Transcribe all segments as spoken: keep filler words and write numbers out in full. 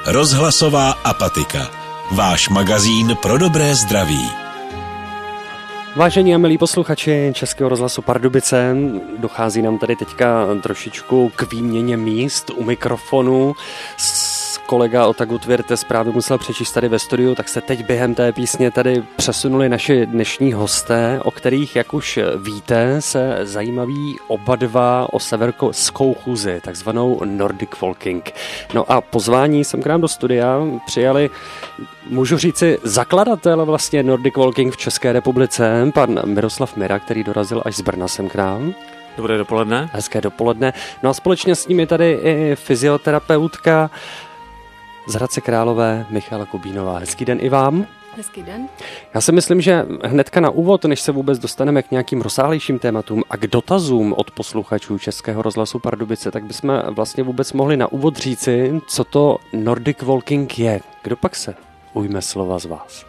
Rozhlasová apatika. Váš magazín pro dobré zdraví. Vážení a milí posluchači Českého rozhlasu Pardubice, dochází nám tady teďka trošičku k výměně míst u mikrofonu. Kolega Otagu Tvirtes právě musel přečíst tady ve studiu, tak se teď během té písně tady přesunuli naši dnešní hosté, o kterých, jak už víte, se zajímaví oba dva o severskou chůzi, takzvanou Nordic Walking. No a pozvání sem k nám do studia přijali, můžu říci, zakladatel vlastně Nordic Walking v České republice, pan Miroslav Mira, který dorazil až z Brna sem k nám. Dobré dopoledne. Hezké dopoledne. No a společně s ním je tady i fyzioterapeutka z Hradce Králové Michala Kubínová. Hezký den i vám. Hezký den. Já si myslím, že hnedka na úvod, než se vůbec dostaneme k nějakým rozsáhlejším tématům a k dotazům od posluchačů Českého rozhlasu Pardubice, tak bychom vlastně vůbec mohli na úvod říci, co to Nordic Walking je. Kdo pak se ujme slova z vás?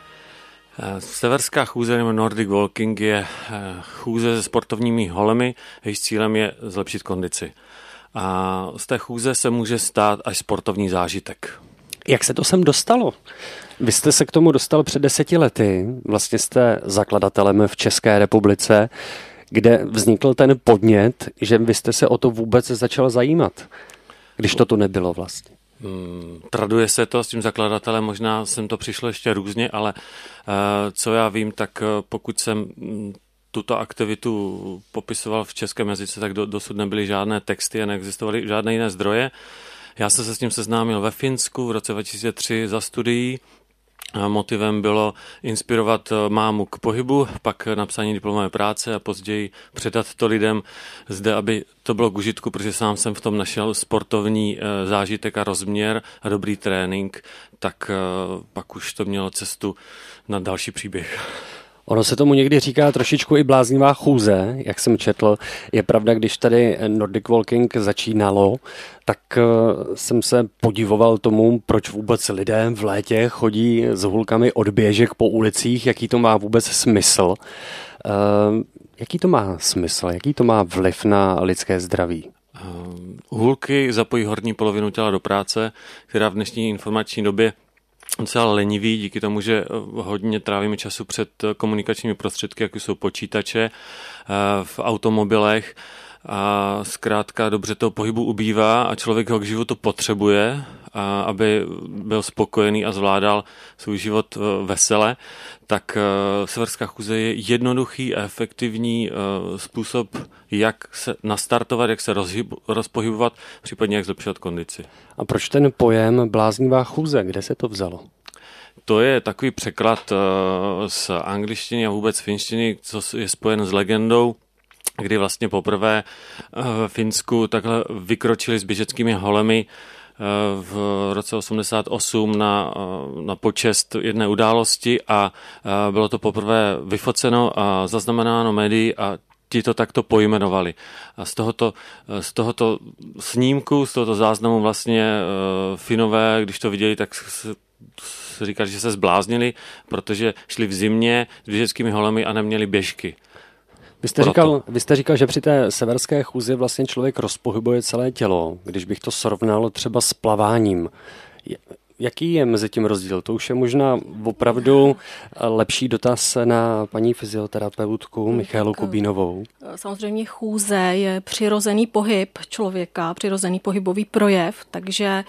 Severská chůze nebo Nordic Walking je chůze se sportovními holemi, jejíž cílem je zlepšit kondici. A z té chůze se může stát až sportovní zážitek. Jak se to sem dostalo? Vy jste se k tomu dostal před deseti lety, vlastně jste zakladatelem v České republice, kde vznikl ten podnět, že vy jste se o to vůbec začal zajímat, když to tu nebylo vlastně. Hmm, traduje se to s tím zakladatelem, možná jsem to přišlo ještě různě, ale uh, co já vím, tak uh, pokud jsem tuto aktivitu popisoval v českém jazyce, tak do, dosud nebyly žádné texty a neexistovaly žádné jiné zdroje. Já jsem se s tím seznámil ve Finsku v roce dva tisíce tři za studií. A motivem bylo inspirovat mámu k pohybu, pak napsání diplomové práce a později předat to lidem zde, aby to bylo k užitku, protože sám jsem v tom našel sportovní zážitek a rozměr a dobrý trénink, tak pak už to mělo cestu na další příběh. Ono se tomu někdy říká trošičku i bláznivá chůze, jak jsem četl. Je pravda, když tady Nordic Walking začínalo, tak jsem se podivoval tomu, proč vůbec lidé v létě chodí s hulkami od běžek po ulicích, jaký to má vůbec smysl. Jaký to má smysl, jaký to má vliv na lidské zdraví? Hulky zapojí horní polovinu těla do práce, která v dnešní informační době docela lenivý, díky tomu, že hodně trávíme času před komunikačními prostředky, jako jsou počítače, v automobilech a zkrátka dobře toho pohybu ubývá a člověk ho k životu potřebuje, a aby byl spokojený a zvládal svůj život vesele, tak severská chůze je jednoduchý a efektivní způsob, jak se nastartovat, jak se rozhyb, rozpohybovat, případně jak zlepšovat kondici. A proč ten pojem bláznivá chůze? Kde se to vzalo? To je takový překlad z angličtiny a vůbec finštiny, co je spojen s legendou, kdy vlastně poprvé v Finsku takhle vykročili s běžeckými holemi v roce osmdesát osm na, na počest jedné události a bylo to poprvé vyfoceno a zaznamenáno médií a ti to takto pojmenovali. A z tohoto, z tohoto snímku, z tohoto záznamu vlastně Finové, když to viděli, tak se říkali, že se zbláznili, protože šli v zimě s běžeckými holemi a neměli běžky. Vy jste, říkal, vy jste říkal, že při té severské chůzi vlastně člověk rozpohybuje celé tělo. Když bych to srovnal třeba s plaváním, jaký je mezi tím rozdíl? To už je možná opravdu lepší dotaz na paní fyzioterapeutku Michálu Kubínovou. Samozřejmě chůze je přirozený pohyb člověka, přirozený pohybový projev, takže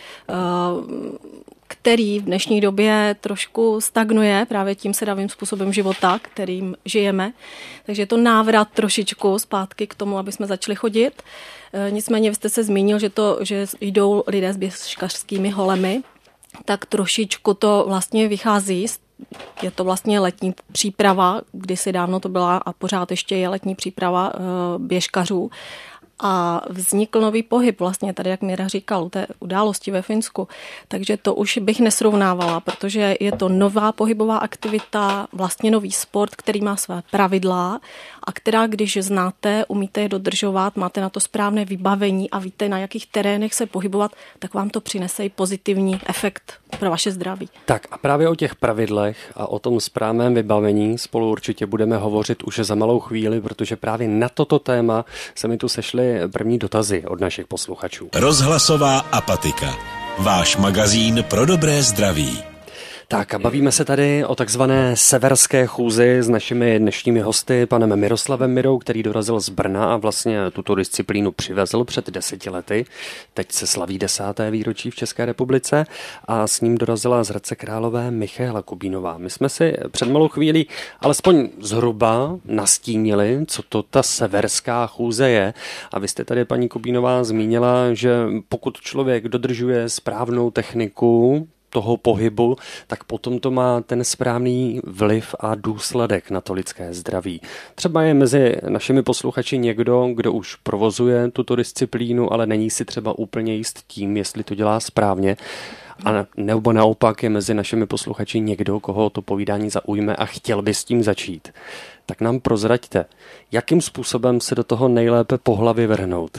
který v dnešní době trošku stagnuje právě tím sedavým způsobem života, kterým žijeme. Takže je to návrat trošičku zpátky k tomu, aby jsme začali chodit. Nicméně vy jste se zmínil, že, to, že jdou lidé s běžkařskými holemi, tak trošičku to vlastně vychází. Je to vlastně letní příprava, kdysi dávno to byla a pořád ještě je letní příprava běžkařů. A vznikl nový pohyb vlastně tady, jak Mira říkal, u té události ve Finsku. Takže to už bych nesrovnávala, protože je to nová pohybová aktivita, vlastně nový sport, který má své pravidla a která, když znáte, umíte je dodržovat, máte na to správné vybavení a víte, na jakých terénech se pohybovat, tak vám to přinese i pozitivní efekt pro vaše zdraví. Tak a právě o těch pravidlech a o tom správném vybavení spolu určitě budeme hovořit už za malou chvíli, protože právě na toto téma se mi tu sešly první dotazy od našich posluchačů. Rozhlasová apatika. váš magazín pro dobré zdraví. Tak a bavíme se tady o takzvané severské chůzi s našimi dnešními hosty, panem Miroslavem Mirou, který dorazil z Brna a vlastně tuto disciplínu přivezl před deseti lety. Teď se slaví desáté výročí v České republice a s ním dorazila z Hradce Králové Michaela Kubínová. My jsme si před malou chvílí alespoň zhruba nastínili, co to ta severská chůze je. A vy jste tady, paní Kubínová, zmínila, že pokud člověk dodržuje správnou techniku toho pohybu, tak potom to má ten správný vliv a důsledek na to lidské zdraví. Třeba je mezi našimi posluchači někdo, kdo už provozuje tuto disciplínu, ale není si třeba úplně jist tím, jestli to dělá správně. A nebo naopak je mezi našimi posluchači někdo, koho to povídání zaujme a chtěl by s tím začít. Tak nám prozraďte, jakým způsobem se do toho nejlépe po hlavě vrhnout.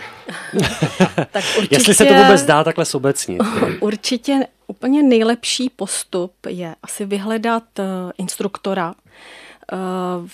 Tak určitě, jestli se to vůbec dá takhle sobecnit. Určitě úplně nejlepší postup je asi vyhledat uh, instruktora, uh,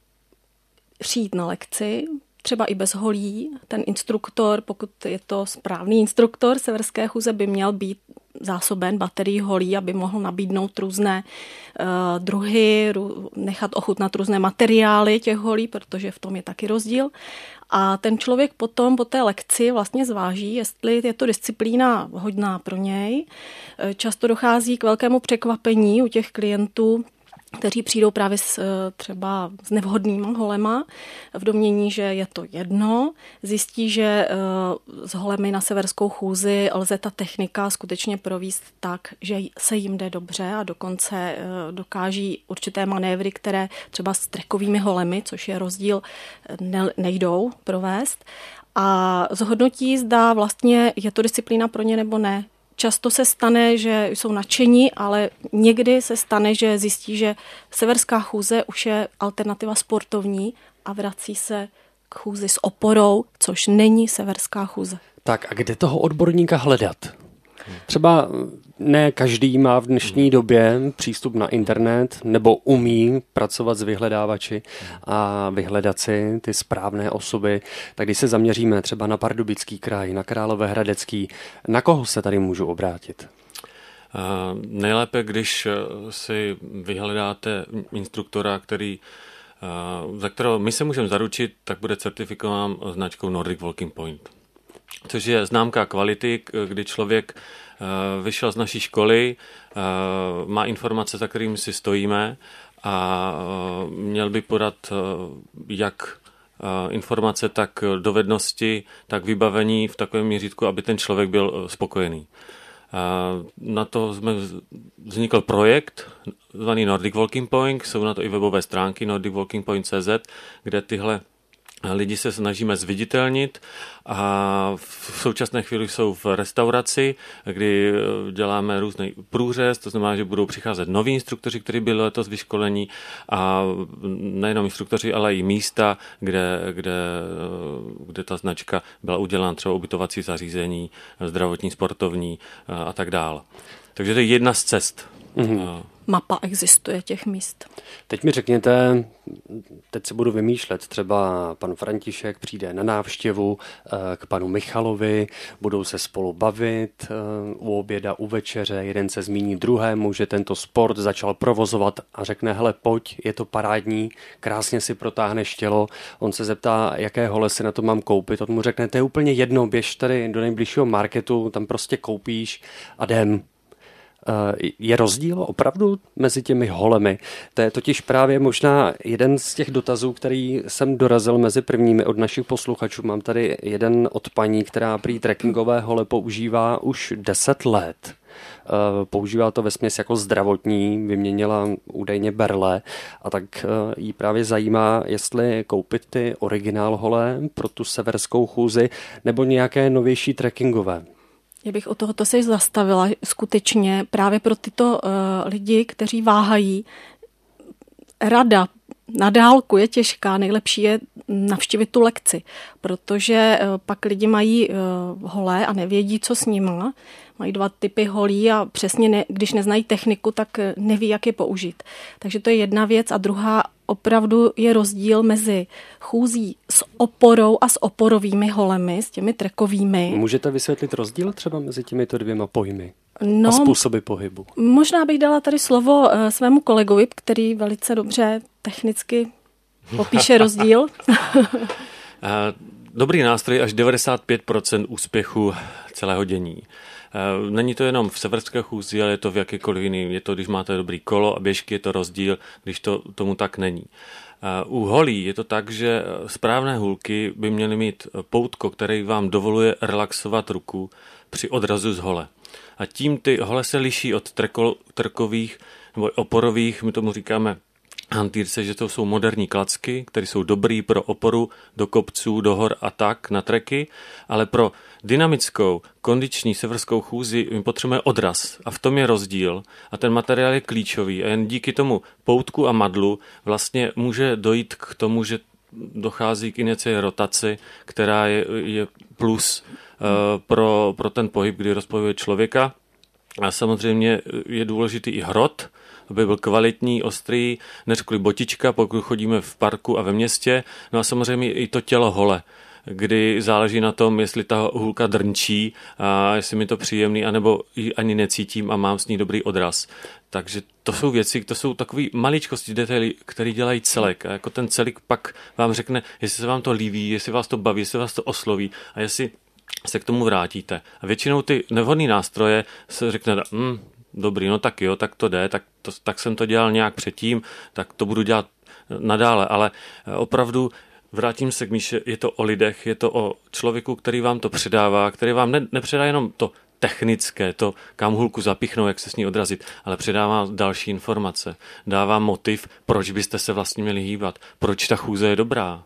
přijít na lekci, třeba i bez holí. Ten instruktor, pokud je to správný instruktor severské chůze, by měl být zásoben baterií holí, aby mohl nabídnout různé uh, druhy, rů, nechat ochutnat různé materiály těch holí, protože v tom je taky rozdíl. A ten člověk potom po té lekci vlastně zváží, jestli je to disciplína hodná pro něj. Často dochází k velkému překvapení u těch klientů, kteří přijdou právě s, třeba s nevhodnýma holema v domnění, že je to jedno. Zjistí, že s holemi na severskou chůzi lze ta technika skutečně provést tak, že se jim jde dobře a dokonce dokáží určité manévry, které třeba s trekovými holemi, což je rozdíl, ne, nejdou provést. A zhodnotí, zda vlastně je to disciplína pro ně nebo ne. Často se stane, že jsou nadšení, ale někdy se stane, že zjistí, že severská chůze už je alternativa sportovní a vrací se k chůzi s oporou, což není severská chůze. Tak a kde toho odborníka hledat? Třeba ne každý má v dnešní době přístup na internet nebo umí pracovat s vyhledávači a vyhledat si ty správné osoby. Tak když se zaměříme třeba na Pardubický kraj, na Královéhradecký, na koho se tady můžu obrátit? Uh, nejlépe, když si vyhledáte instruktora, který, uh, za kterého my se můžeme zaručit, tak bude certifikován značkou Nordic Walking Point. Což je známka kvality, kdy člověk vyšel z naší školy, má informace, za kterými si stojíme a měl by podat jak informace, tak dovednosti, tak vybavení v takovém měřítku, aby ten člověk byl spokojený. Na to jsme vznikl projekt zvaný Nordic Walking Point, jsou na to i webové stránky nordic walking point tečka cé zet, kde tyhle lidi se snažíme zviditelnit a v současné chvíli jsou v restauraci, kdy děláme různý průřez, to znamená, že budou přicházet noví instruktoři, kteří byli letos vyškolení a nejenom instruktoři, ale i místa, kde, kde, kde ta značka byla udělána, třeba ubytovací zařízení, zdravotní, sportovní a tak dále. Takže to je jedna z cest. Mm-hmm. Mapa existuje těch míst. Teď mi řekněte, teď si budu vymýšlet, třeba pan František přijde na návštěvu k panu Michalovi, budou se spolu bavit u oběda, u večeře, jeden se zmíní druhému, že tento sport začal provozovat a řekne, hele, pojď, je to parádní, krásně si protáhneš tělo. On se zeptá, jaké hole si na to mám koupit. On mu řekne, to je úplně jedno, běž tady do nejbližšího marketu, tam prostě koupíš a jdem. Je rozdíl opravdu mezi těmi holemi? To je totiž právě možná jeden z těch dotazů, který jsem dorazil mezi prvními od našich posluchačů. Mám tady jeden od paní, která prý trekkingové hole používá už deset let. Používá to vesměs jako zdravotní, vyměnila údajně berle a tak jí právě zajímá, jestli koupit ty originál hole pro tu severskou chůzi nebo nějaké novější trekkingové. Já bych o tohoto se zastavila skutečně právě pro tyto uh, lidi, kteří váhají. Rada na dálku je těžká, nejlepší je navštívit tu lekci, protože uh, pak lidi mají uh, holé a nevědí, co s nima. mají dva typy holí a přesně ne, když neznají techniku, tak neví, jak je použít. Takže to je jedna věc a druhá opravdu je rozdíl mezi chůzí s oporou a s oporovými holemi, s těmi trekovými. Můžete vysvětlit rozdíl třeba mezi těmito dvěma pojmy no, a způsoby pohybu? Možná bych dala tady slovo svému kolegovi, který velice dobře technicky popíše rozdíl. Dobrý nástroj až devadesát pět procent úspěchu celého dění. Není to jenom v severské chůzi, ale je to v jakékoliv jiný. Je to, když máte dobrý kolo a běžky, je to rozdíl, když to tomu tak není. U holí je to tak, že správné hůlky by měly mít poutko, který vám dovoluje relaxovat ruku při odrazu z hole. A tím ty hole se liší od treko, trkových nebo oporových, my tomu říkáme hantýrce, že to jsou moderní klacky, které jsou dobrý pro oporu do kopců, do hor a tak na treky, ale pro dynamickou, kondiční severskou chůzi my potřebujeme odraz a v tom je rozdíl a ten materiál je klíčový a jen díky tomu poutku a madlu vlastně může dojít k tomu, že dochází k injekci rotaci, která je, je plus uh, pro, pro ten pohyb, kdy rozpojuje člověka. A samozřejmě je důležitý i hrot, aby byl kvalitní, ostrý, neřekli botička, pokud chodíme v parku a ve městě. No a samozřejmě i to tělo hole, kdy záleží na tom, jestli ta hůlka drnčí a jestli mi to příjemný, anebo ji ani necítím a mám s ní dobrý odraz. Takže to jsou věci, to jsou takové maličkosti, detaily, které dělají celek. A jako ten celek pak vám řekne, jestli se vám to líbí, jestli vás to baví, jestli vás to osloví a jestli se k tomu vrátíte. A většinou ty nevhodné nástroje se řekne, hm, dobrý, no tak jo, tak to jde, tak, to, tak jsem to dělal nějak předtím, tak to budu dělat nadále, ale opravdu vrátím se k Míše, je to o lidech, je to o člověku, který vám to předává, který vám ne, nepředá jenom to technické, to kam hůlku zapichnou, jak se s ní odrazit, ale předává další informace, dává motiv, proč byste se vlastně měli hýbat, proč ta chůze je dobrá.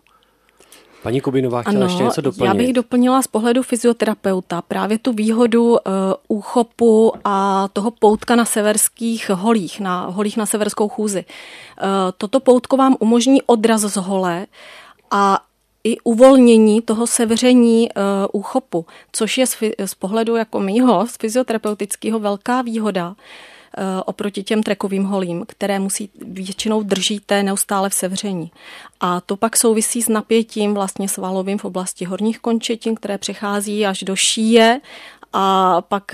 Paní Kubinová chtěla ano, ještě něco doplnit. Já bych doplnila z pohledu fyzioterapeuta právě tu výhodu uh, úchopu a toho poutka na severských holích, na holích na severskou chůzi. Uh, toto poutko vám umožní odraz z hole a i uvolnění toho sevření uh, úchopu, což je z, z pohledu jako mýho, z fyzioterapeutického velká výhoda oproti těm trekovým holím, které musí většinou držíte neustále v sevření. A to pak souvisí s napětím vlastně svalovým v oblasti horních končetin, které přechází až do šíje a pak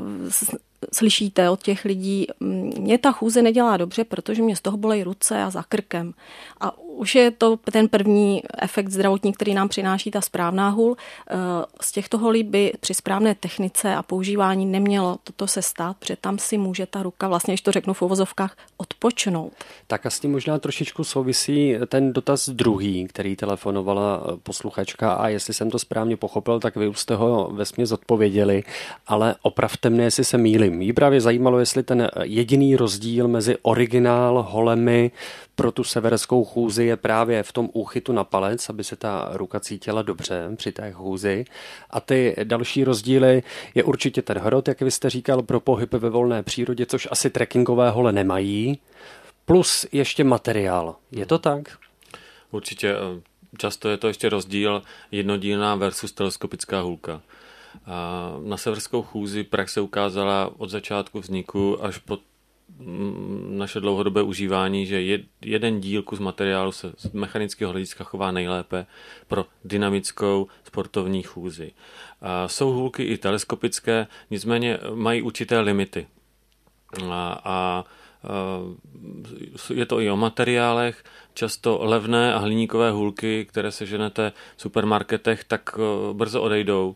slyšíte od těch lidí, mě ta chůze nedělá dobře, protože mě z toho bolej ruce a za krkem. A už je to ten první efekt zdravotní, který nám přináší ta správná hůl. Z těchto holí by při správné technice a používání nemělo toto se stát, protože tam si může ta ruka, vlastně, když to řeknu v uvozovkách, odpočnout. Tak a s tím možná trošičku souvisí ten dotaz druhý, který telefonovala posluchačka a jestli jsem to správně pochopil, tak vy už jste ho vesměs odpověděli, ale opravte mne, jestli se mýlím. Mě právě zajímalo, jestli ten jediný rozdíl mezi originál holemi pro tu severskou chůzi je právě v tom úchytu na palec, aby se ta ruka cítila dobře při té chůzi. A ty další rozdíly je určitě ten hrot, jak vy jste říkal, pro pohyb ve volné přírodě, což asi trekkingové hole nemají, plus ještě materiál. Je to tak? Určitě. Často je to ještě rozdíl jednodílná versus teleskopická hůlka. Na severskou chůzi praxe ukázala od začátku vzniku až po naše dlouhodobé užívání, že jeden díl kus materiálu se z mechanického hlediska chová nejlépe pro dynamickou sportovní chůzi. Jsou hůlky i teleskopické, nicméně mají určité limity. A, a je to i o materiálech, často levné a hliníkové hůlky, které seženete v supermarketech, tak brzo odejdou.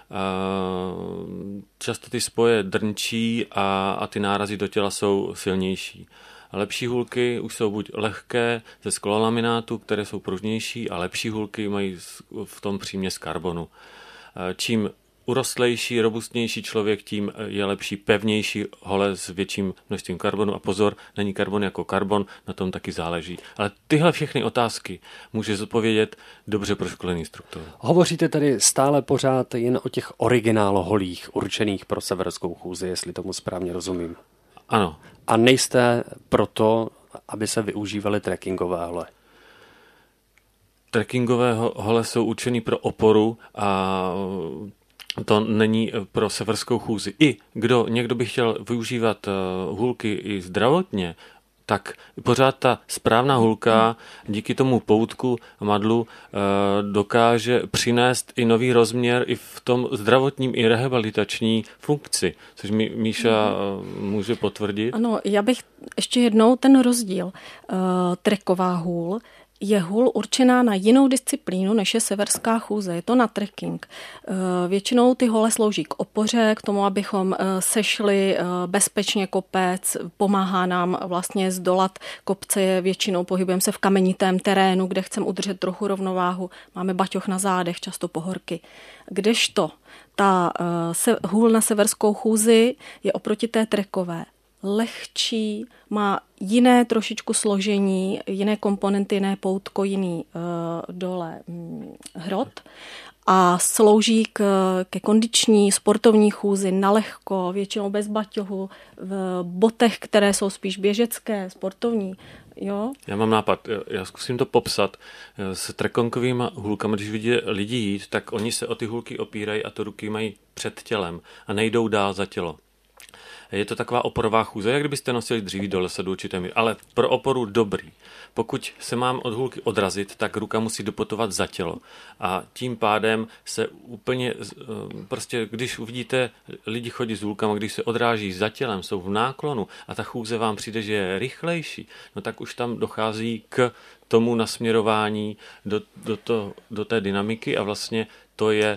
Často ty spoje drnčí a, a ty nárazy do těla jsou silnější. A lepší hůlky už jsou buď lehké ze sklolaminátu, které jsou pružnější, a lepší hůlky mají v tom přímě z karbonu. Čím urostlejší, robustnější člověk, tím je lepší pevnější hole s větším množstvím karbonu. A pozor, není karbon jako karbon, na tom taky záleží. Ale tyhle všechny otázky může zodpovědět dobře proškolený instruktor. Hovoříte tady stále pořád jen o těch originál holích určených pro severskou chůzi, jestli tomu správně rozumím. Ano. A nejste proto, aby se využívaly trekkingové hole? Trekkingové hole jsou určený pro oporu a to není pro severskou chůzi. I kdo, někdo by chtěl využívat hůlky i zdravotně, tak pořád ta správná hůlka díky tomu poutku madlu dokáže přinést i nový rozměr i v tom zdravotním i rehabilitační funkci, což mi Míša může potvrdit. Ano, já bych ještě jednou ten rozdíl. Treková hůl je hůl určená na jinou disciplínu, než je severská chůze. Je to na trekking. Většinou ty hole slouží k opoře, k tomu, abychom sešli bezpečně kopec, pomáhá nám vlastně zdolat kopce, většinou pohybujeme se v kamenitém terénu, kde chceme udržet trochu rovnováhu, máme baťoch na zádech, často pohorky. Kdežto ta hůl na severskou chůzi je oproti té trekové lehčí, má jiné trošičku složení, jiné komponenty, jiné poutko, jiný uh, dole hm, hrot a slouží k, ke kondiční sportovní chůzi nalehko, většinou bez baťohu, v botech, které jsou spíš běžecké, sportovní. Jo? Já mám nápad, já zkusím to popsat. S trekonkovými hůlkami, když vidí lidi jít, tak oni se o ty hůlky opírají a to ruky mají před tělem a nejdou dál za tělo. Je to taková oporová chůze, jak kdybyste nosili dříví do lesa do určité míry, ale pro oporu dobrý. Pokud se mám od hůlky odrazit, tak ruka musí doputovat za tělo. A tím pádem se úplně, prostě když uvidíte lidi chodí s hůlkama, když se odráží za tělem, jsou v náklonu a ta chůze vám přijde, že je rychlejší, no tak už tam dochází k tomu nasměrování do, do, to, do té dynamiky a vlastně to je,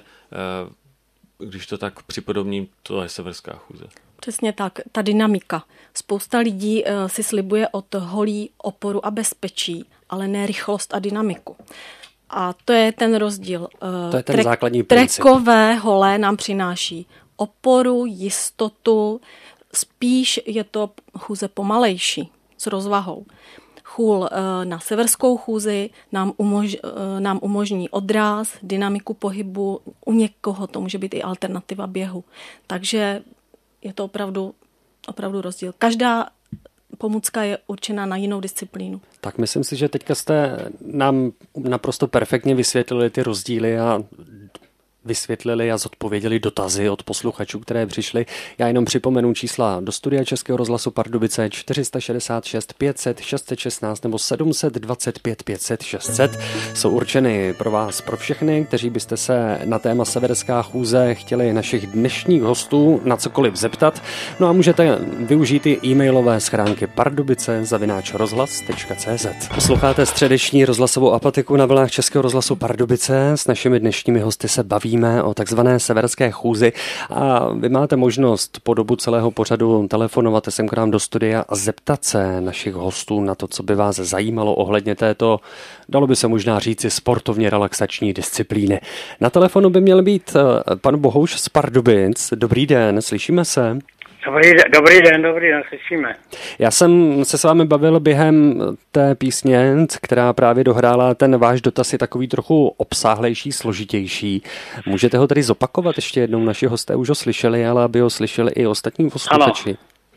když to tak připodobním, to je severská chůze. Přesně tak, ta dynamika. Spousta lidí uh, si slibuje od holí oporu a bezpečí, ale ne rychlost a dynamiku. A to je ten rozdíl. Uh, to je ten trek, základní princip. Trekové holé nám přináší oporu, jistotu, spíš je to chůze pomalejší, s rozvahou. Hůl uh, na severskou chůzi nám, umož, uh, nám umožní odráz, dynamiku pohybu, u někoho to může být i alternativa běhu. Takže je to opravdu, opravdu rozdíl. Každá pomůcka je určena na jinou disciplínu. Tak myslím si, že teďka jste nám naprosto perfektně vysvětlili ty rozdíly a vysvětlili a zodpověděli dotazy od posluchačů, které přišly. Já jenom připomenu čísla do studia Českého rozhlasu Pardubice čtyři šedesát šest pět set šest set šestnáct nebo sedm dvacet pět pět set šest set. Jsou určeny pro vás, pro všechny, kteří byste se na téma severská chůze chtěli našich dnešních hostů na cokoliv zeptat. No a můžete využít i e-mailové schránky pardubice zavináč rozhlas tečka cé zet. Posloucháte středeční rozhlasovou apatiku na vlnách Českého rozhlasu Pardubice. S našimi dnešními hosty se baví o takzvané severské chůzi a vy máte možnost po dobu celého pořadu telefonovat sem k nám do studia a zeptat se našich hostů na to, co by vás zajímalo ohledně této, dalo by se možná říci, sportovně relaxační disciplíny. Na telefonu by měl být pan Bohouš z Pardubic. Dobrý den, slyšíme se? Dobrý den, dobrý den, dobrý den, slyšíme. Já jsem se s vámi bavil během té písně, která právě dohrála, ten váš dotaz je takový trochu obsáhlejší, složitější. Můžete ho tedy zopakovat ještě jednou? Naši hosté už ho slyšeli, ale aby ho slyšeli i ostatní posluchači.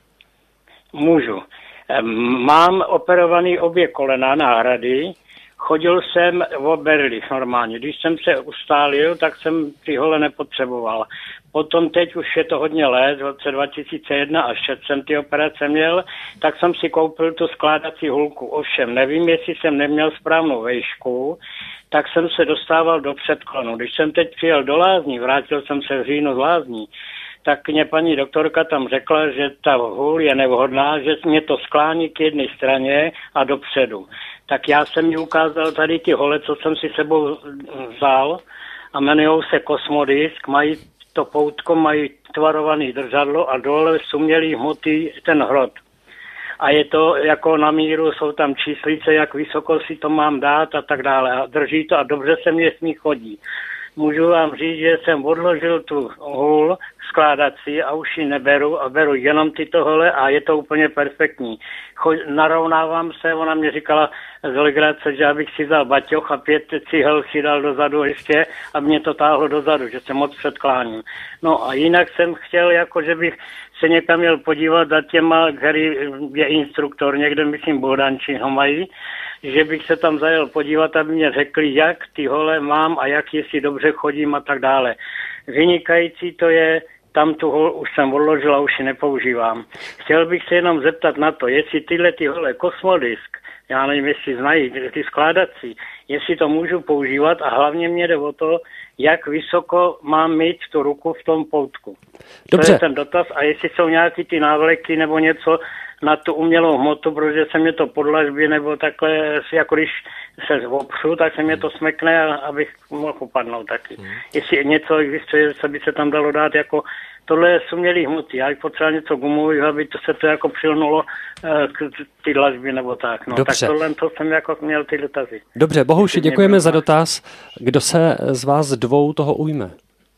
Ano, můžu. Mám operovaný obě kolena náhrady, chodil jsem o berli normálně. Když jsem se ustálil, tak jsem ty hole nepotřeboval. Potom teď už je to hodně let, v roce dva tisíce jedna až šest jsem ty operace měl, tak jsem si koupil tu skládací hůlku. Ovšem, nevím, jestli jsem neměl správnou vejšku, tak jsem se dostával do předklonu. Když jsem teď přijel do lázní, vrátil jsem se v říjnu z lázní, tak mě paní doktorka tam řekla, že ta hůl je nevhodná, že mě to sklání k jedné straně a dopředu. Tak já jsem mi ukázal tady ty hole, co jsem si sebou vzal a jmenujou se Kosmodisk, mají to poutko, mají tvarovaný držadlo a dole z umělý hmoty ten hrot. A je to jako na míru, jsou tam číslice, jak vysoko si to mám dát a tak dále. A drží to a dobře se mě s ní chodí. Můžu vám říct, že jsem odložil tu hůl skládací a už ji neberu a beru jenom tyto hole a je to úplně perfektní. Choď, narovnávám se, ona mě říkala z legrace, že abych si vzal baťoch a pět cihel si dal dozadu ještě a mě to táhlo dozadu, že se moc předkláním. No a jinak jsem chtěl, jako že bych se někam měl podívat za těma, který je instruktor, někde myslím Bohdanči ho mají, že bych se tam zajel podívat, aby mě řekli, jak ty hole mám a jak jestli dobře chodím a tak dále. vynikající to je, tam tu hol už jsem odložil a už ji nepoužívám. Chtěl bych se jenom zeptat na to, jestli tyhle ty hole Kosmodisk, já nevím, jestli znají ty skládací, jestli to můžu používat a hlavně mě jde o to, jak vysoko mám mít tu ruku v tom poutku. Dobře. To je ten dotaz a jestli jsou nějaký ty návleky nebo něco na tu umělou hmotu, protože se mě to podlažbí nebo takhle, jako když se opřu, tak se mě to smekne, abych mohl upadnout taky. Hmm. Jestli něco existuje, co by se tam dalo dát jako tohle jsou umělý hmoty, já bych potřeboval něco gumového, aby to se to jako přilnulo k ty dlažby nebo tak. No, dobře. Tak tohle to jsem jako měl ty dotazy. Dobře, Bohuši, děkujeme za dotaz. Kdo se z vás dvou toho ujme?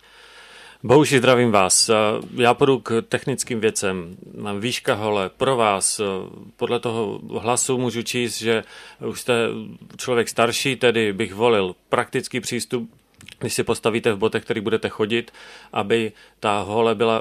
Bohuši, zdravím vás. Já půjdu k technickým věcem. Výška hole pro vás. Podle toho hlasu můžu číst, že už jste člověk starší, tedy bych volil praktický přístup, když si postavíte v botech, který budete chodit, aby ta hole byla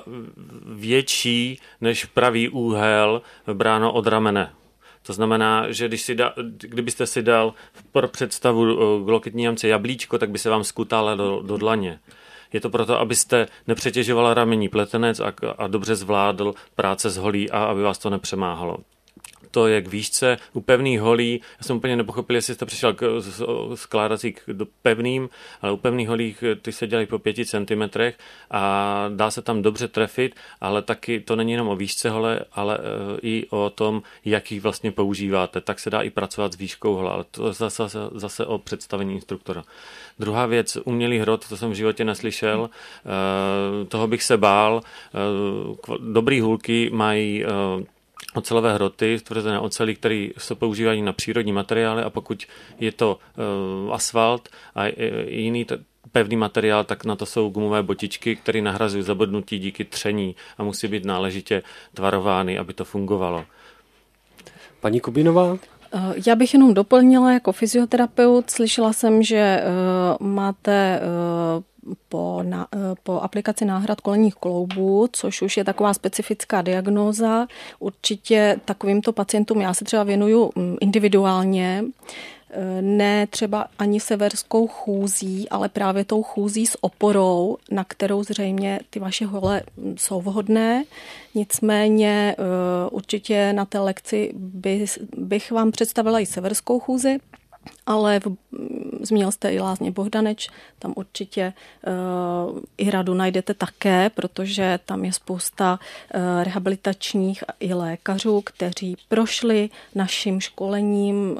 větší než pravý úhel bráno od ramene. To znamená, že když si da, kdybyste si dal pro představu k loketní jamce jablíčko, tak by se vám skutala do, do dlaně. Je to proto, abyste nepřetěžoval ramení pletenec a, a dobře zvládl práce s holí a aby vás to nepřemáhalo. To je k výšce. U pevných holí, já jsem úplně nepochopil, jestli jste přišel k skládací do pevným, ale u pevných holí ty se dělají po pěti centimetrech a dá se tam dobře trefit, ale taky to není jenom o výšce hole, ale i o tom, jak ji vlastně používáte. Tak se dá i pracovat s výškou hole, ale to zase, zase o představení instruktora. Druhá věc, umělý hrot, to jsem v životě neslyšel, toho bych se bál. Dobrý hůlky mají ocelové hroty, tvrzené ocelí, které se používají na přírodní materiály a pokud je to uh, asfalt a jiný t- pevný materiál, tak na to jsou gumové botičky, které nahrazují zabodnutí díky tření a musí být náležitě tvarovány, aby to fungovalo. Paní Kubinová? Já bych jenom doplnila jako fyzioterapeut. Slyšela jsem, že uh, máte uh, po, na, po aplikaci náhrad kolenních kloubů, což už je taková specifická diagnóza. Určitě takovýmto pacientům já se třeba věnuju individuálně, ne třeba ani severskou chůzí, ale právě tou chůzí s oporou, na kterou zřejmě ty vaše hole jsou vhodné. Nicméně určitě na té lekci bych, bych vám představila i severskou chůzi, ale v, zmínil jste i Lázně Bohdaneč, tam určitě uh, i radu najdete také, protože tam je spousta uh, rehabilitačních i lékařů, kteří prošli naším školením, uh,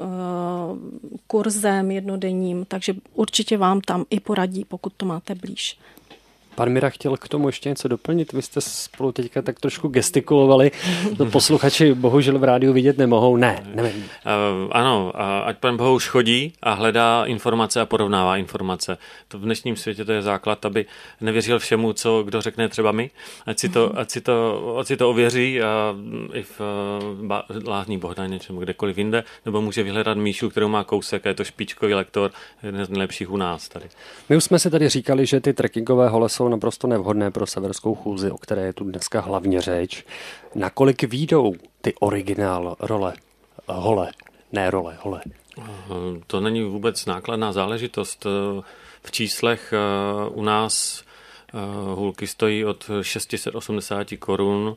kurzem jednodenním, takže určitě vám tam i poradí, pokud to máte blíž. Pan Mira chtěl k tomu ještě něco doplnit. Vy jste spolu teďka tak trošku gestikulovali. To posluchači bohužel v rádiu vidět nemohou. Ne, nevím. Uh, ano, ať pan Bohuš chodí a hledá informace a porovnává informace. To v dnešním světě to je základ, aby nevěřil všemu, co kdo řekne třeba my. Ať si to, ať si to, ať si to ověří a i v uh, Lázní Bohdaneč nebo kdekoliv jinde, nebo může vyhledat Míšu, kterou má kousek a je to špičkový lektor, jeden z nejlepších u nás tady. My už jsme si tady říkali, že ty trekkingové hole jsou naprosto nevhodné pro severskou chůzi, o které je tu dneska hlavně řeč. Nakolik výjdou ty originál role, hole, ne role, hole? To není vůbec nákladná záležitost. V číslech u nás hůlky stojí od šest set osmdesát korun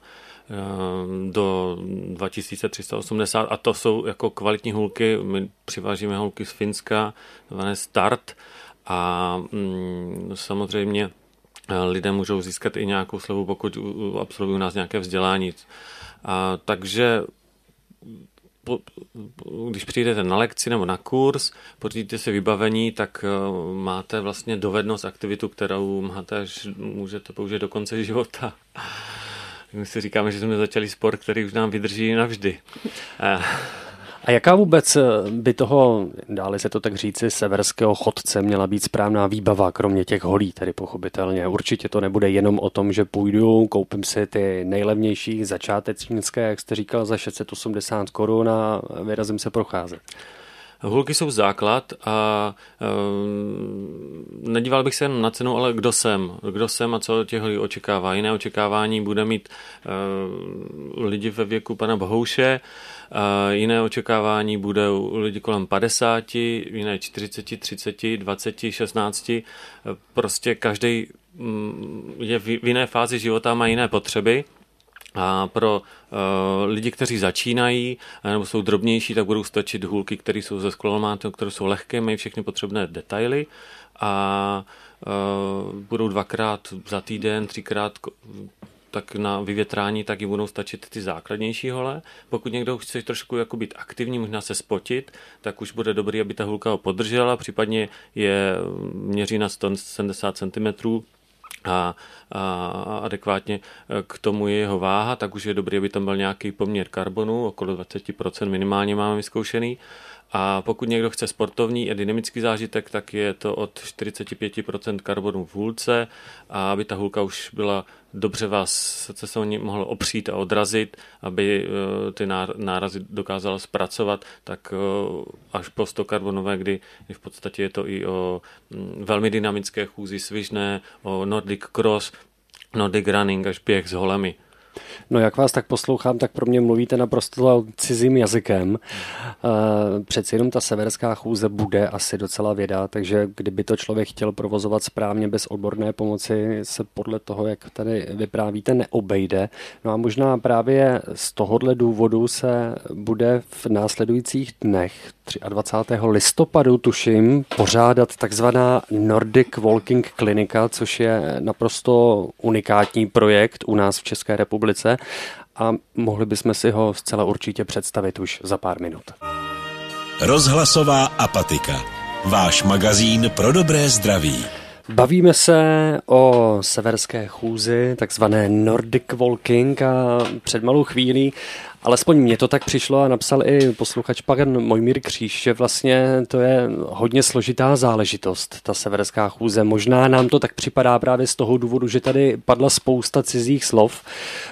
do dva tisíce tři sta osmdesát a to jsou jako kvalitní hůlky. My přivážíme hůlky z Finska, zvané Start a mm, samozřejmě lidé můžou získat i nějakou slevu, pokud absolvují u nás nějaké vzdělání. A, takže po, když přijdete na lekci nebo na kurz, pořídíte si vybavení, tak uh, máte vlastně dovednost, aktivitu, kterou máte, až můžete použít do konce života. My si říkáme, že jsme začali sport, který už nám vydrží navždy. Uh, A jaká vůbec by toho, dále se to tak říci, severského chodce měla být správná výbava, kromě těch holí, tedy pochopitelně. Určitě to nebude jenom o tom, že půjdu, koupím si ty nejlevnější začátečnické, jak jste říkal, za šest set osmdesát korun a vyrazím se procházet. Hůlky jsou základ a e, nedíval bych se jen na cenu, ale kdo jsem. Kdo jsem a co od těch lidí očekává. Jiné očekávání bude mít e, lidi ve věku pana Bohouše, a jiné očekávání bude u lidí kolem padesáti, jiné čtyřicet, třicet, dvacet, šestnáct. Prostě každý je v jiné fázi života, má jiné potřeby. A pro uh, lidi, kteří začínají nebo jsou drobnější, tak budou stačit hůlky, které jsou ze sklomátu, které jsou lehké, mají všechny potřebné detaily a uh, budou dvakrát za týden, třikrát tak na vyvětrání, tak jim budou stačit ty základnější hole. Pokud někdo chce trošku jako být aktivní, možná se spotit, tak už bude dobrý, aby ta hůlka ho podržela, případně je měří na sto sedmdesát centimetrů, A, a adekvátně k tomu je jeho váha, tak už je dobrý, aby tam byl nějaký poměr karbonu, okolo dvacet procent minimálně máme vyzkoušený. A pokud někdo chce sportovní a dynamický zážitek, tak je to od čtyřicet pět procent karbonu v hůlce a aby ta hůlka už byla dobře vás, se o ní mohlo opřít a odrazit, aby ty nárazy dokázala zpracovat, tak až po sto karbonové, kdy v podstatě je to i o velmi dynamické chůzi svižné, o Nordic Cross, Nordic Running až běh s holemi. No jak vás tak poslouchám, tak pro mě mluvíte naprosto cizím jazykem. Přeci jenom ta severská chůze bude asi docela věda, takže kdyby to člověk chtěl provozovat správně bez odborné pomoci, se podle toho, jak tady vyprávíte, neobejde. No a možná právě z tohohle důvodu se bude v následujících dnech dvacátého třetího listopadu, tuším, pořádat takzvaná Nordic Walking Klinika, což je naprosto unikátní projekt u nás v České republice a mohli bychom si ho zcela určitě představit už za pár minut. Rozhlasová Apatika. Váš magazín pro dobré zdraví. Bavíme se o severské chůzi, takzvané Nordic Walking a před malou chvílí, alespoň mně to tak přišlo a napsal i posluchač pan Mojmír Kříž, že vlastně to je hodně složitá záležitost, ta severská chůze. Možná nám to tak připadá právě z toho důvodu, že tady padla spousta cizích slov.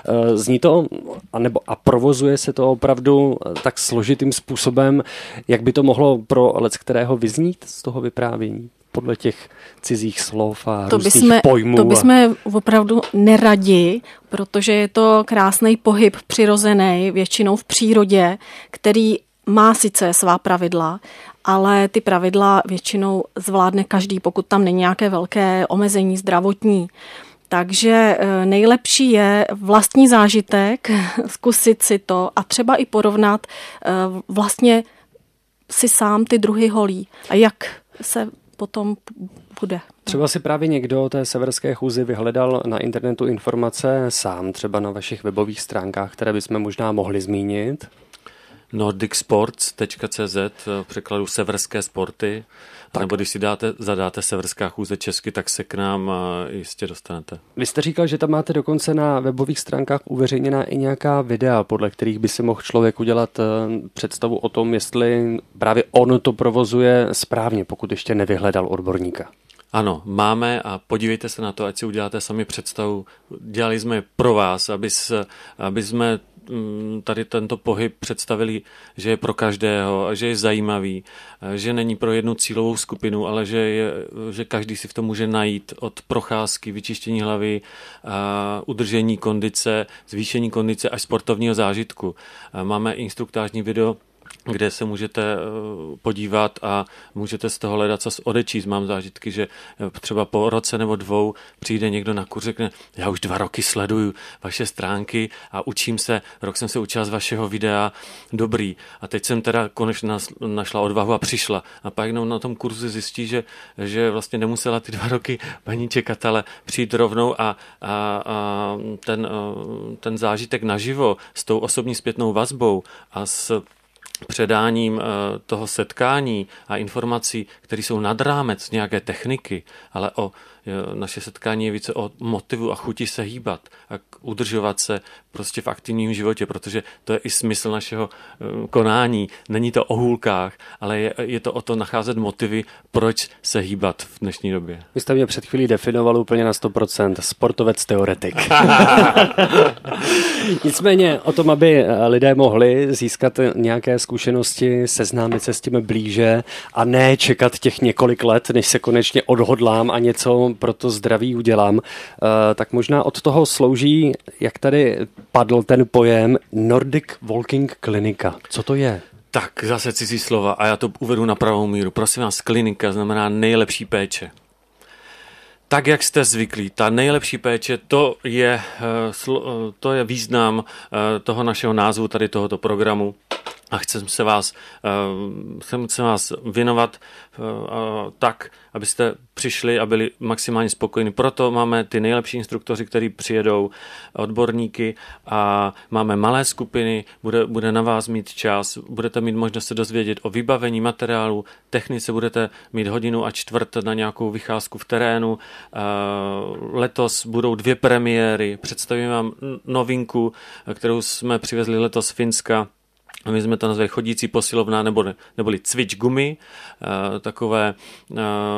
Zní to, anebo a provozuje se to opravdu tak složitým způsobem, jak by to mohlo pro leckterého vyznít z toho vyprávění? Podle těch cizích slov a to různých bysme, pojmů. To bychom opravdu neradi, protože je to krásný pohyb přirozený, většinou v přírodě, který má sice svá pravidla, ale ty pravidla většinou zvládne každý, pokud tam není nějaké velké omezení zdravotní. Takže nejlepší je vlastní zážitek, zkusit si to a třeba i porovnat vlastně si sám ty druhy holí a jak se potom bude. Třeba si právě někdo o té severské chůzi vyhledal na internetu informace sám, třeba na vašich webových stránkách, které bychom možná mohli zmínit. nordic sports tečka cé zet, v překladu severské sporty, tak. Nebo když si dáte, zadáte severská chůze česky, tak se k nám jistě dostanete. Vy jste říkal, že tam máte dokonce na webových stránkách uveřejněná i nějaká videa, podle kterých by si mohl člověk udělat představu o tom, jestli právě on to provozuje správně, pokud ještě nevyhledal odborníka. Ano, máme a podívejte se na to, ať si uděláte sami představu. Dělali jsme je pro vás, aby, se, aby jsme tady tento pohyb představili, že je pro každého, že je zajímavý, že není pro jednu cílovou skupinu, ale že, je, že každý si v tom může najít od procházky, vyčištění hlavy, udržení kondice, zvýšení kondice až sportovního zážitku. Máme instruktážní video, kde se můžete podívat a můžete z toho hledat co odečíst. Mám zážitky, že třeba po roce nebo dvou přijde někdo na kurz, řekne, já už dva roky sleduju vaše stránky a učím se, rok jsem se učila z vašeho videa, dobrý. A teď jsem teda konečně našla odvahu a přišla. A pak jenom na tom kurzu zjistí, že, že vlastně nemusela ty dva roky paní čekat, ale přijít rovnou a, a, a ten, ten zážitek naživo s tou osobní zpětnou vazbou a s předáním toho setkání a informací, které jsou nad rámec nějaké techniky, ale o naše setkání je více o motivu a chuti se hýbat a udržovat se prostě v aktivním životě, protože to je i smysl našeho konání. Není to o hůlkách, ale je, je to o to nacházet motivy, proč se hýbat v dnešní době. Vy jste mě před chvílí definoval úplně na sto procent. Sportovec teoretik. Nicméně o tom, aby lidé mohli získat nějaké zkušenosti, seznámit se s tím blíže a ne čekat těch několik let, než se konečně odhodlám a něco pro to zdraví udělám, tak možná od toho slouží, jak tady padl ten pojem Nordic Walking Klinika. Co to je? Tak, zase cizí slova a já to uvedu na pravou míru. Prosím vás, klinika znamená nejlepší péče. Tak, jak jste zvyklí, ta nejlepší péče, to je, to je význam toho našeho názvu, tady tohoto programu. A chcem se vás, chcem se vás věnovat tak, abyste přišli a byli maximálně spokojení. Proto máme ty nejlepší instruktoři, kteří přijedou, odborníky, a máme malé skupiny, bude, bude na vás mít čas, budete mít možnost se dozvědět o vybavení materiálu, technice, budete mít hodinu a čtvrt na nějakou vycházku v terénu. Letos budou dvě premiéry, představím vám novinku, kterou jsme přivezli letos z Finska. My jsme to nazvali chodící posilovna nebo, neboli cvič gumy, e, takové e,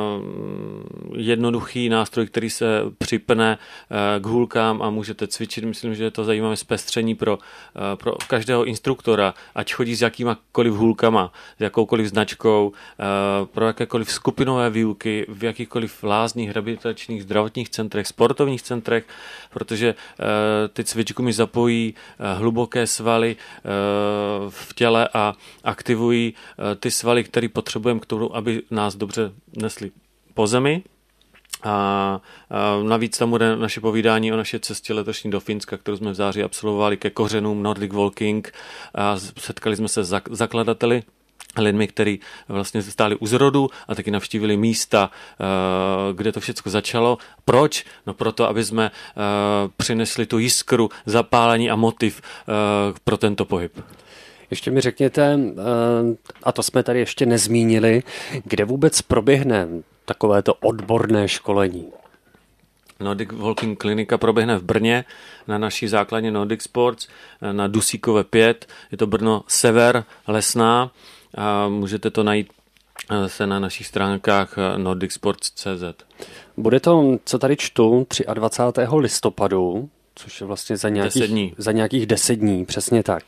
jednoduchý nástroj, který se připne e, k hůlkám a můžete cvičit. Myslím, že je to zajímavé zpestření pro, e, pro každého instruktora, ať chodí s jakýmakoliv hůlkama, s jakoukoliv značkou, e, pro jakékoliv skupinové výuky, v jakýchkoliv lázních, rehabilitačních, zdravotních centrech, sportovních centrech, protože e, ty cvič gumy zapojí e, hluboké svaly e, v těle a aktivují ty svaly, které potřebujeme k tomu, aby nás dobře nesli po zemi. A, a navíc tam bude naše povídání o naší cestě letošní do Finska, kterou jsme v září absolvovali ke kořenům Nordic Walking. A setkali jsme se s zakladateli, lidmi, kteří vlastně stáli u zrodu a taky navštívili místa, kde to všechno začalo. Proč? No proto, aby jsme přinesli tu jiskru, zapálení a motiv pro tento pohyb. Ještě mi řekněte, a to jsme tady ještě nezmínili, kde vůbec proběhne takovéto odborné školení? Nordic Walking Klinika proběhne v Brně na naší základně Nordic Sports na Dusíkové pět. Je to Brno Sever, Lesná, a můžete to najít se na našich stránkách nordic sports tečka cé zet. Bude to, co tady čtu, dvacátého třetího listopadu, což je vlastně za nějakých, deset dní. za nějakých deset dní, přesně tak.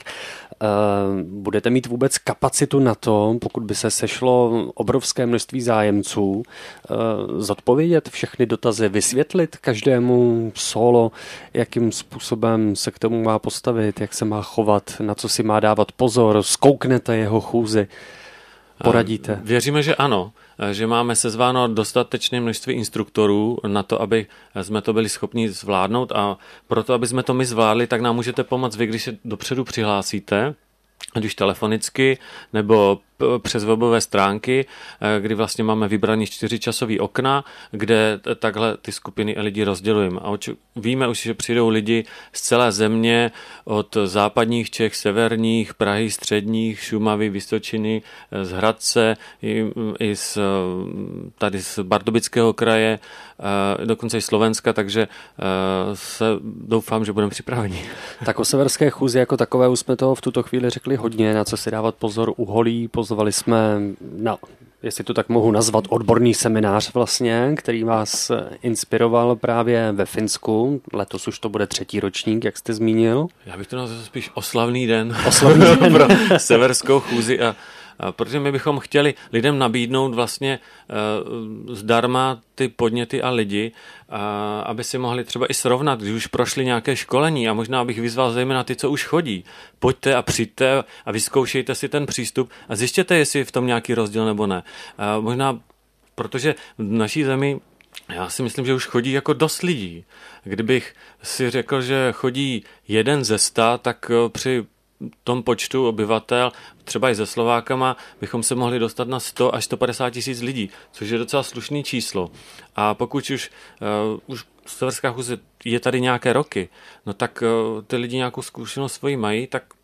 Budete mít vůbec kapacitu na to, pokud by se sešlo obrovské množství zájemců, zodpovědět všechny dotazy, vysvětlit každému solo, jakým způsobem se k tomu má postavit, jak se má chovat, na co si má dávat pozor, zkouknete jeho chůzi, poradíte? Věříme, že ano, že máme sezváno dostatečné množství instruktorů na to, aby jsme to byli schopni zvládnout, a proto, aby jsme to my zvládli, tak nám můžete pomoct vy, když se dopředu přihlásíte, ať už telefonicky nebo přes webové stránky, kdy vlastně máme vybraný čtyři časový okna, kde takhle ty skupiny lidí rozdělujeme. A víme už, že přijdou lidi z celé země, od západních Čech, severních, Prahy, středních, Šumavy, Vysočiny, z Hradce, i, i z, tady z Pardubického kraje, dokonce i Slovenska, takže se doufám, že budeme připraveni. Tak o severské chůzi jako takové už jsme toho v tuto chvíli řekli hodně, na co si dávat pozor u holí. Pozvali jsme, no, jestli to tak mohu nazvat, odborný seminář vlastně, který vás inspiroval právě ve Finsku. Letos už to bude třetí ročník, jak jste zmínil. Já bych to nazval spíš oslavný den, oslavný den. pro severskou chůzi, a protože my bychom chtěli lidem nabídnout vlastně uh, zdarma ty podněty a lidi, uh, aby si mohli třeba i srovnat, když už prošli nějaké školení, a možná bych vyzval zejména ty, co už chodí. Pojďte a přijďte a vyzkoušejte si ten přístup a zjistěte, jestli je v tom nějaký rozdíl nebo ne. Uh, možná, protože v naší zemi já si myslím, že už chodí jako dost lidí. Kdybych si řekl, že chodí jeden ze sta, tak při tom počtu obyvatel, třeba i se Slovákama, bychom se mohli dostat na sto až sto padesát tisíc lidí, což je docela slušný číslo. A pokud už, uh, už severská chůze je tady nějaké roky, no tak uh, ty lidi nějakou zkušenost svoji mají, tak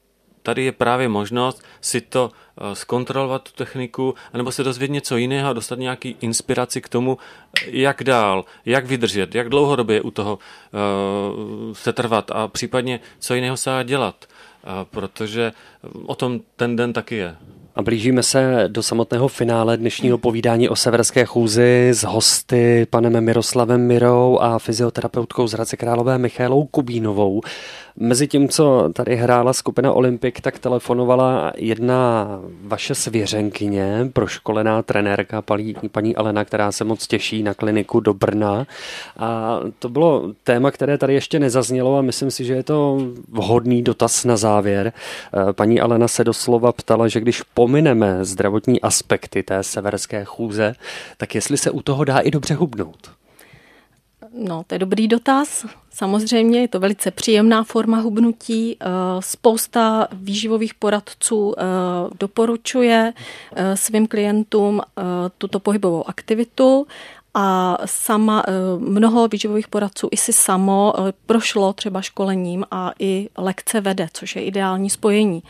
tady je právě možnost si to zkontrolovat, tu techniku, anebo se dozvědět něco jiného a dostat nějaký inspiraci k tomu, jak dál, jak vydržet, jak dlouhodobě u toho uh, se trvat a případně co jiného se dá dělat, uh, protože o tom ten den taky je. A blížíme se do samotného finále dnešního povídání o severské chůzi s hosty panem Miroslavem Mirou a fyzioterapeutkou z Hradce Králové Michaelou Kubínovou. Mezi tím, co tady hrála skupina Olympic, tak telefonovala jedna vaše svěřenkyně, proškolená trenérka paní, paní Alena, která se moc těší na kliniku do Brna. A to bylo téma, které tady ještě nezaznělo a myslím si, že je to vhodný dotaz na závěr. Paní Alena se doslova ptala, že když pomineme zdravotní aspekty té severské chůze, tak jestli se u toho dá i dobře hubnout. No, to je dobrý dotaz. Samozřejmě je to velice příjemná forma hubnutí. Spousta výživových poradců doporučuje svým klientům tuto pohybovou aktivitu a sama, mnoho výživových poradců i si samo prošlo třeba školením a i lekce vede, což je ideální spojení.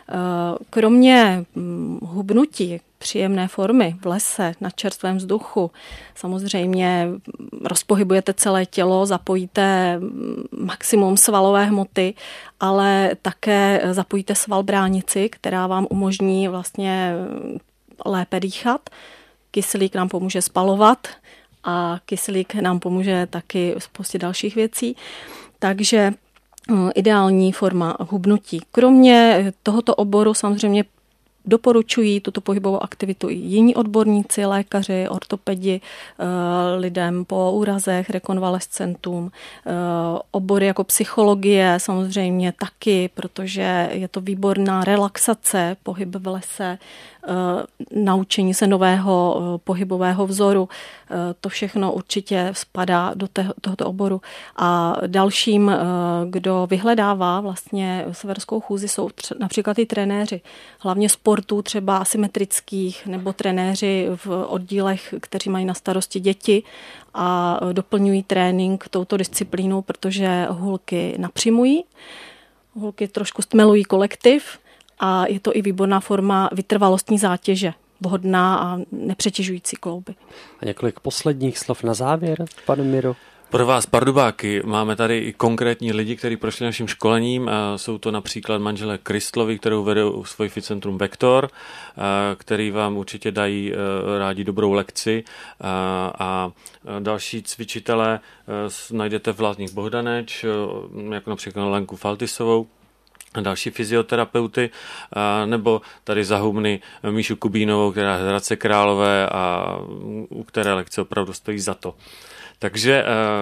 Kromě hubnutí, příjemné formy v lese, na čerstvém vzduchu, samozřejmě rozpohybujete celé tělo, zapojíte maximum svalové hmoty, ale také zapojíte sval bránici, která vám umožní vlastně lépe dýchat. Kyslík nám pomůže spalovat a kyslík nám pomůže taky spoustě dalších věcí. Takže ideální forma hubnutí. Kromě tohoto oboru samozřejmě doporučují tuto pohybovou aktivitu i jiní odborníci, lékaři, ortopedi, lidem po úrazech, rekonvalescentům, obory jako psychologie samozřejmě taky, protože je to výborná relaxace, pohyb v lese, naučení se nového pohybového vzoru. To všechno určitě spadá do tohoto oboru. A dalším, kdo vyhledává vlastně severskou chůzi, jsou například i trenéři, hlavně sportů třeba asymetrických nebo trenéři v oddílech, kteří mají na starosti děti a doplňují trénink touto disciplínou, protože hůlky napřimují, hůlky trošku stmelují kolektiv, a je to i výborná forma vytrvalostní zátěže, vhodná a nepřetěžující klouby. A několik posledních slov na závěr, pane Miro. Pro vás, pardubáky, máme tady i konkrétní lidi, kteří prošli naším školením. Jsou to například manželé Kristlovi, kterou vedou svůj fitcentrum Vektor, který vám určitě dají rádi dobrou lekci. A další cvičitelé najdete v Lázních Bohdaneč, jako například Lenku Faltisovou, další fyzioterapeuty, nebo tady za Humny Míšu Kubínovou, která je z Hradce Králové a u které lekce opravdu stojí za to. Takže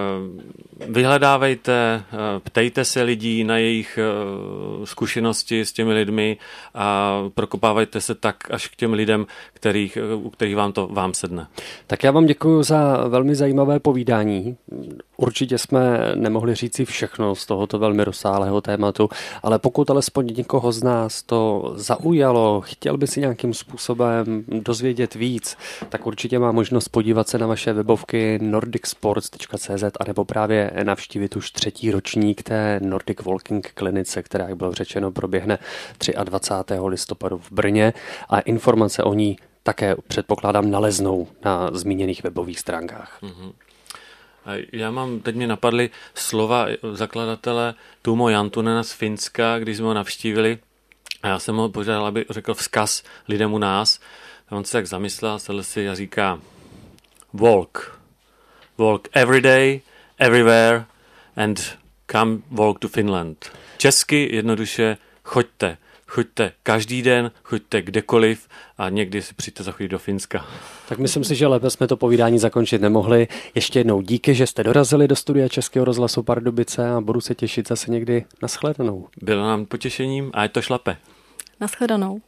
vyhledávejte, ptejte se lidí na jejich zkušenosti s těmi lidmi a prokopávajte se tak až k těm lidem, kterých, u kterých vám to vám sedne. Tak já vám děkuji za velmi zajímavé povídání. Určitě jsme nemohli říci všechno z tohoto velmi rozsáhlého tématu, ale pokud alespoň někoho z nás to zaujalo, chtěl by si nějakým způsobem dozvědět víc, tak určitě má možnost podívat se na vaše webovky nordic sports tečka cé zet anebo právě navštívit už třetí ročník té Nordic Walking klinice, která, jak bylo řečeno, proběhne dvacátého třetího listopadu v Brně a informace o ní také předpokládám naleznou na zmíněných webových stránkách. Mm-hmm. Já mám, teď mi napadly slova zakladatele Tuomo Jantunena z Finska, když jsme ho navštívili a já jsem ho požádal, aby řekl vzkaz lidem u nás. A on se tak zamyslel, sedl si a říká walk. Walk every day, everywhere and come walk to Finland. Česky jednoduše choďte. Choďte každý den, choďte kdekoliv a někdy si přijďte za chvíli do Finska. Tak myslím si, že lépe jsme to povídání zakončit nemohli. Ještě jednou díky, že jste dorazili do studia Českého rozhlasu Pardubice a budu se těšit zase někdy na shledanou. Bylo nám potěšením a ať to šlape. Na shledanou.